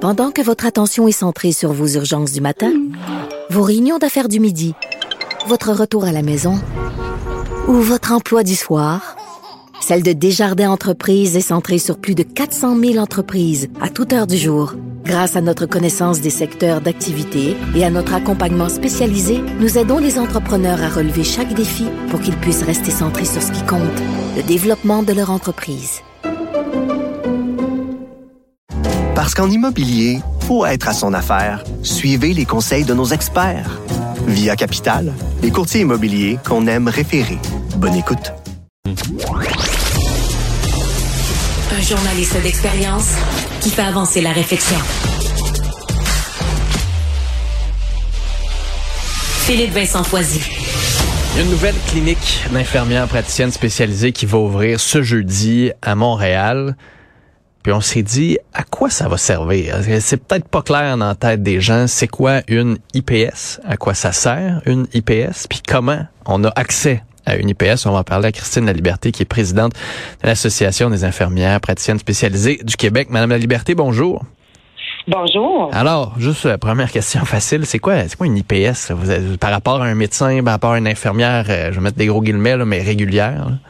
Pendant que votre attention est centrée sur vos urgences du matin, vos réunions d'affaires du midi, votre retour à la maison ou votre emploi du soir, celle de Desjardins Entreprises est centrée sur plus de 400 000 entreprises à toute heure du jour. Grâce à notre connaissance des secteurs d'activité et à notre accompagnement spécialisé, nous aidons les entrepreneurs à relever chaque défi pour qu'ils puissent rester centrés sur ce qui compte, le développement de leur entreprise. Parce qu'en immobilier, faut être à son affaire. Suivez les conseils de nos experts. Via Capital, les courtiers immobiliers qu'on aime référer. Bonne écoute. Un journaliste d'expérience qui fait avancer la réflexion. Philippe Vincent Foisy. Il y a une nouvelle clinique d'infirmières praticiennes spécialisées qui va ouvrir ce jeudi à Montréal. Puis on s'est dit, à quoi ça va servir? C'est peut-être pas clair dans la tête des gens. C'est quoi une IPS? À quoi ça sert, une IPS? Puis comment on a accès à une IPS? On va en parler à Christine Laliberté, qui est présidente de l'Association des infirmières praticiennes spécialisées du Québec. Madame Laliberté, bonjour. Bonjour. Alors, juste la première question facile, c'est quoi une IPS? Par rapport à un médecin, par rapport à une infirmière, je vais mettre des gros guillemets, là, mais régulière? Là.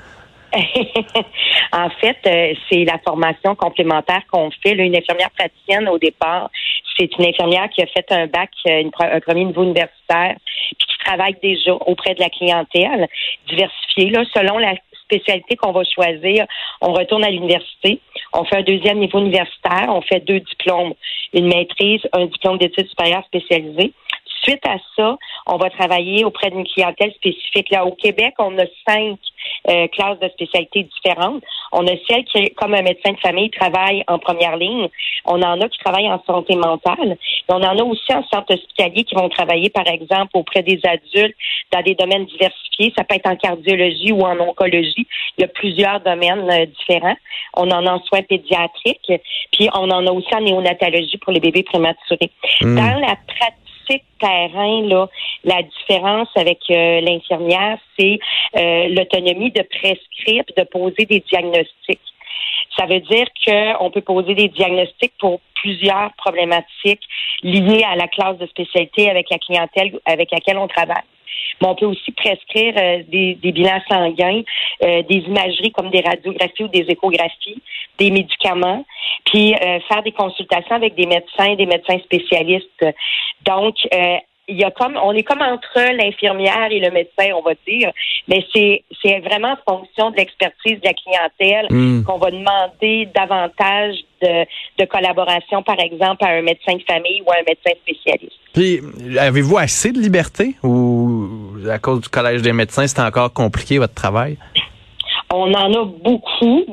En fait, c'est la formation complémentaire qu'on fait. Là, une infirmière praticienne, au départ, c'est une infirmière qui a fait un bac, un premier niveau universitaire, puis qui travaille déjà auprès de la clientèle, diversifiée. Là, selon la spécialité qu'on va choisir, on retourne à l'université, on fait un deuxième niveau universitaire, on fait 2 diplômes, une maîtrise, un diplôme d'études supérieures spécialisées. Suite à ça, on va travailler auprès d'une clientèle spécifique. Là, au Québec, on a 5 classes de spécialités différentes. On a celle qui, comme un médecin de famille, travaille en première ligne. On en a qui travaillent en santé mentale. Et on en a aussi en centre hospitalier qui vont travailler, par exemple, auprès des adultes dans des domaines diversifiés. Ça peut être en cardiologie ou en oncologie. Il y a plusieurs domaines différents. On en a en soins pédiatriques. Puis, on en a aussi en néonatologie pour les bébés prématurés. Dans la pratique terrain, là, la différence avec l'infirmière, c'est l'autonomie de prescrire et de poser des diagnostics. Ça veut dire qu'on peut poser des diagnostics pour plusieurs problématiques liées à la classe de spécialité avec la clientèle avec laquelle on travaille. Mais on peut aussi prescrire des bilans sanguins, des imageries comme des radiographies ou des échographies, des médicaments, puis faire des consultations avec des médecins spécialistes. Donc, on est comme entre l'infirmière et le médecin, on va dire, mais c'est vraiment en fonction de l'expertise de la clientèle qu'on va demander davantage de collaboration, par exemple, à un médecin de famille ou à un médecin spécialiste. Puis, avez-vous assez de liberté ou à cause du Collège des médecins, c'est encore compliqué votre travail? On en a beaucoup.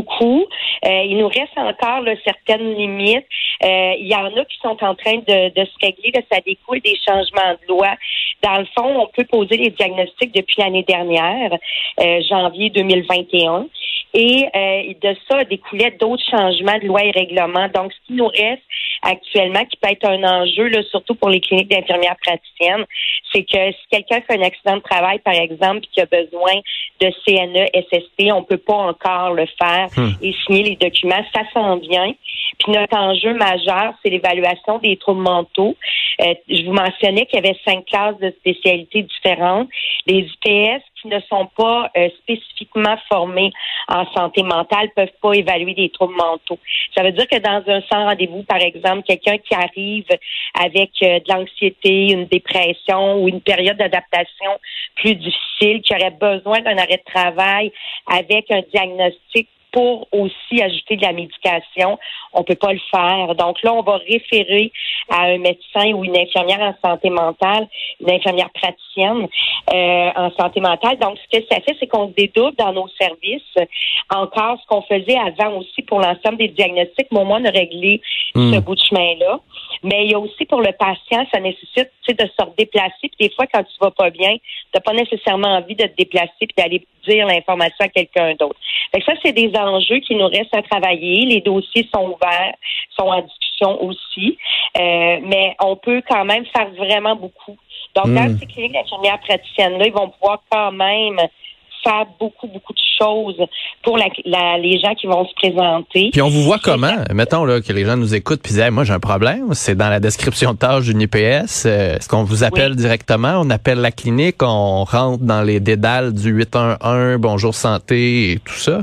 Il nous reste encore là, certaines limites. Il y en a qui sont en train de se régler. Là, ça découle des changements de loi. Dans le fond, on peut poser les diagnostics depuis l'année dernière, janvier 2021. Et de ça découlaient d'autres changements de loi et règlements. Donc, ce qui nous reste actuellement, qui peut être un enjeu, là, surtout pour les cliniques d'infirmières praticiennes, c'est que si quelqu'un fait un accident de travail, par exemple, puis qui a besoin de CNE, SST, on peut pas encore le faire et signer les documents. Ça s'en vient. Puis notre enjeu majeur, c'est l'évaluation des troubles mentaux. Je vous mentionnais qu'il y avait 5 classes de spécialités différentes. Les IPS qui ne sont pas spécifiquement formés en santé mentale peuvent pas évaluer des troubles mentaux. Ça veut dire que dans un sans rendez-vous, par exemple, quelqu'un qui arrive avec de l'anxiété, une dépression ou une période d'adaptation plus difficile, qui aurait besoin d'un arrêt de travail avec un diagnostic pour aussi ajouter de la médication, on peut pas le faire. Donc là, on va référer à un médecin ou une infirmière en santé mentale, une infirmière praticienne en santé mentale. Donc, ce que ça fait, c'est qu'on se dédouble dans nos services. Encore, ce qu'on faisait avant aussi pour l'ensemble des diagnostics, mais au moins de régler ce bout de chemin-là. Mais il y a aussi pour le patient, ça nécessite de se redéplacer. Puis des fois, quand tu vas pas bien, t'as pas nécessairement envie de te déplacer puis d'aller dire l'information à quelqu'un d'autre. Fait que ça, c'est des enjeux qui nous restent à travailler. Les dossiers sont ouverts, sont en discussion aussi. Mais on peut quand même faire vraiment beaucoup. Donc, dans ces cliniques d'infirmières praticiennes-là, ils vont pouvoir quand même faire beaucoup de choses pour les gens qui vont se présenter. Puis on vous voit comment? Mettons là que les gens nous écoutent puis disent hey, moi j'ai un problème, c'est dans la description de tâche d'une IPS. Est-ce qu'on vous appelle directement? On appelle la clinique, on rentre dans les dédales du 811, Bonjour Santé et tout ça?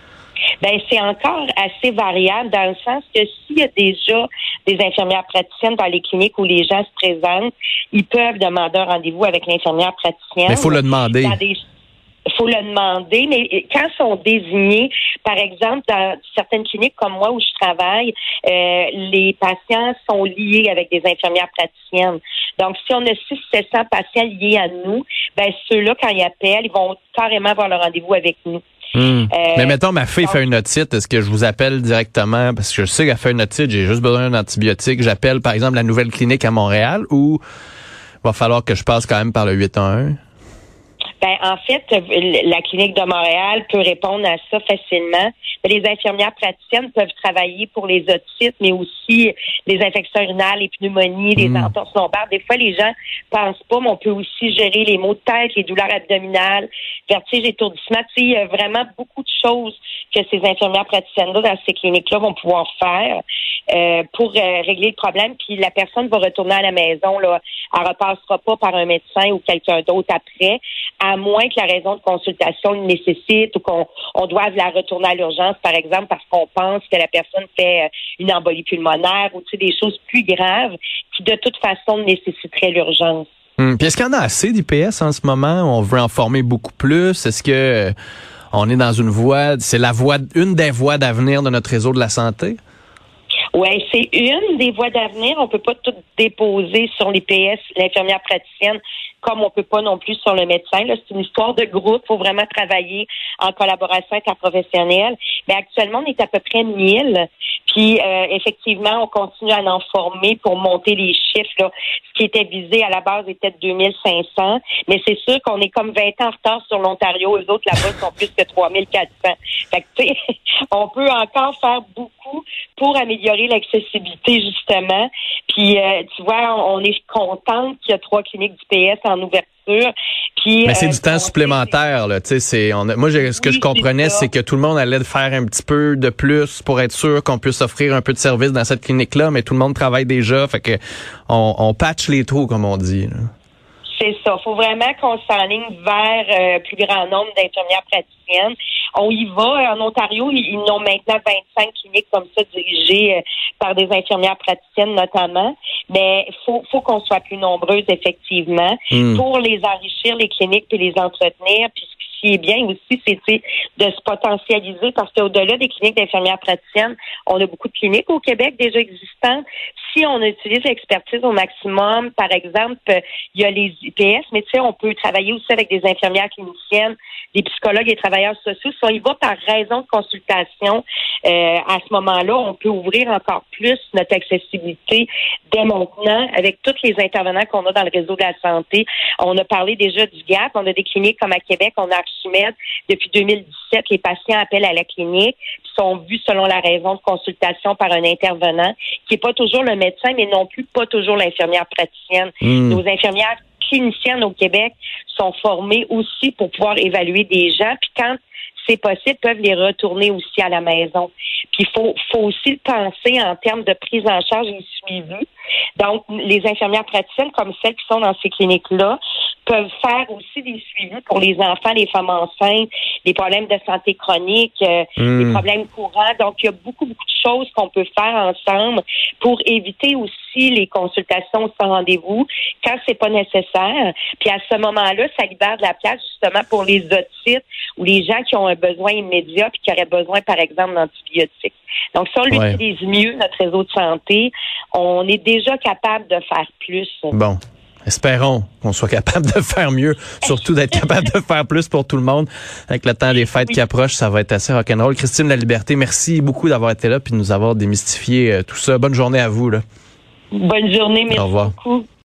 Ben c'est encore assez variable dans le sens que s'il y a déjà des infirmières praticiennes dans les cliniques où les gens se présentent, ils peuvent demander un rendez-vous avec l'infirmière praticienne. Mais il faut le demander. Il faut le demander, mais quand ils sont désignés, par exemple, dans certaines cliniques comme moi où je travaille, les patients sont liés avec des infirmières praticiennes. Donc, si on a 600-700 patients liés à nous, ben ceux-là, quand ils appellent, ils vont carrément avoir le rendez-vous avec nous. Mais mettons, ma fille fait une otite, est-ce que je vous appelle directement? Parce que je sais qu'elle fait une otite, j'ai juste besoin d'un antibiotique. J'appelle, par exemple, la nouvelle clinique à Montréal ou va falloir que je passe quand même par le 811? Ben, en fait, la clinique de Montréal peut répondre à ça facilement. Les infirmières praticiennes peuvent travailler pour les otites, mais aussi les infections urinales, les pneumonies, les entorses lombaires. Des fois, les gens pensent pas, mais on peut aussi gérer les maux de tête, les douleurs abdominales, vertige, étourdissement. Tu sais, il y a vraiment beaucoup de choses que ces infirmières praticiennes-là, dans ces cliniques-là, vont pouvoir faire pour régler le problème. Puis la personne va retourner à la maison, là. Elle repassera pas par un médecin ou quelqu'un d'autre après, à moins que la raison de consultation le nécessite ou qu'on doive la retourner à l'urgence, par exemple, parce qu'on pense que la personne fait une embolie pulmonaire ou des choses plus graves qui, de toute façon, nécessiteraient l'urgence. Puis est-ce qu'il y en a assez d'IPS en ce moment? On veut en former beaucoup plus. Est-ce que on est dans une voie, c'est une des voies d'avenir de notre réseau de la santé? Oui, c'est une des voies d'avenir. On peut pas tout déposer sur l'IPS, l'infirmière praticienne, comme on peut pas non plus sur le médecin. Là, c'est une histoire de groupe. Il faut vraiment travailler en collaboration interprofessionnelle. Mais actuellement, on est à peu près 1000. Puis, effectivement, on continue à en former pour monter les chiffres. Là. Ce qui était visé à la base était de 2500. Mais c'est sûr qu'on est comme 20 ans en retard sur l'Ontario. Eux autres, là-bas, sont plus que 3400. Fait que, tu sais, on peut encore faire beaucoup pour améliorer l'accessibilité, justement. Puis, tu vois, on est contente qu'il y a 3 cliniques d'IPS en ouverture. Puis, mais c'est du temps supplémentaire, là. Tu sais, moi, ce que je comprenais, c'est que tout le monde allait faire un petit peu de plus pour être sûr qu'on puisse offrir un peu de service dans cette clinique-là, mais tout le monde travaille déjà, fait que on patche les trous, comme on dit, là. C'est ça. Il faut vraiment qu'on s'enligne vers plus grand nombre d'infirmières praticiennes. On y va. En Ontario, ils ont maintenant 25 cliniques comme ça dirigées par des infirmières praticiennes notamment. Mais faut qu'on soit plus nombreuses, effectivement, pour les enrichir, les cliniques, puis les entretenir. Puis ce qui est bien aussi, c'est de se potentialiser parce qu'au-delà des cliniques d'infirmières praticiennes, on a beaucoup de cliniques au Québec déjà existantes. Si on utilise l'expertise au maximum, par exemple, il y a les IPS, mais tu sais, on peut travailler aussi avec des infirmières cliniciennes, des psychologues et travailleurs sociaux. Si on y va par raison de consultation, à ce moment-là, on peut ouvrir encore plus notre accessibilité dès maintenant avec tous les intervenants qu'on a dans le réseau de la santé. On a parlé déjà du GAP. On a des cliniques comme à Québec, on a Archimède. Depuis 2017, les patients appellent à la clinique, sont vus selon la raison de consultation par un intervenant, qui n'est pas toujours le médecin, mais non plus pas toujours l'infirmière praticienne. Nos infirmières cliniciennes au Québec sont formées aussi pour pouvoir évaluer des gens, puis quand c'est possible, peuvent les retourner aussi à la maison. Puis il faut aussi le penser en termes de prise en charge et suivi. Donc, les infirmières praticiennes, comme celles qui sont dans ces cliniques-là, peuvent faire aussi des suivis pour les enfants, les femmes enceintes, les problèmes de santé chronique, les problèmes courants. Donc, il y a beaucoup de choses qu'on peut faire ensemble pour éviter aussi les consultations sans rendez-vous quand c'est pas nécessaire. Puis à ce moment-là, ça libère de la place justement pour les otites ou les gens qui ont un besoin immédiat puis qui auraient besoin, par exemple, d'antibiotiques. Donc, si on l'utilise mieux, notre réseau de santé, on est déjà capable de faire plus. Bon. Espérons qu'on soit capable de faire mieux, surtout d'être capable de faire plus pour tout le monde. Avec le temps des fêtes qui approche, ça va être assez rock'n'roll. Christine Laliberté, merci beaucoup d'avoir été là puis de nous avoir démystifié tout ça. Bonne journée à vous, là. Bonne journée, merci beaucoup.